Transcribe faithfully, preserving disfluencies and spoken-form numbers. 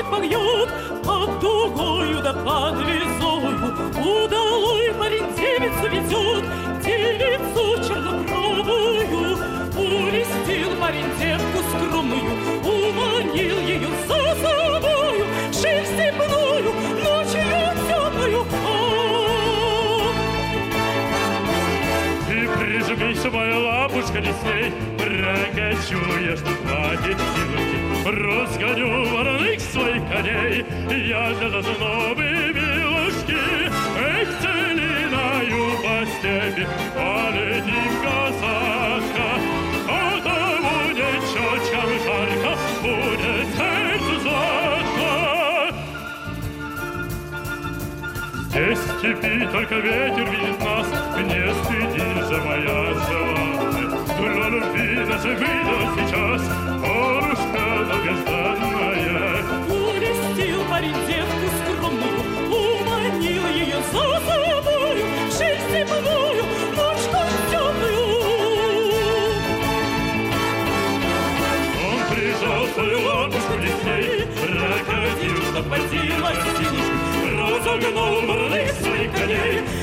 погнет, под дугою да под весою. Удалой парень девицу ведет, девицу чернобровую. Увестил парень девку скромную, уманил ее за собою. Шерсть степную, ночью темную. Ты прижмись, моя лапушка, не смей, прокачу я, что хватит силы. Разгоню вороных своих коней, я для зазнобы милушки. Эх, целиною по степи полетим, казашка. А тому ничего, чем жарко, будет сердце сладко. Здесь в степи только ветер видит нас, не стыдись, моя желанная. Для любви нас выдала сейчас порушка долгожданная. Увестил парень девку скромную, уманил ее за собою. Шерсть степную, ночку темную. Он прижал свою лапушку листей, прокатил, что подилась синичка. Разогнал молодых своих коней,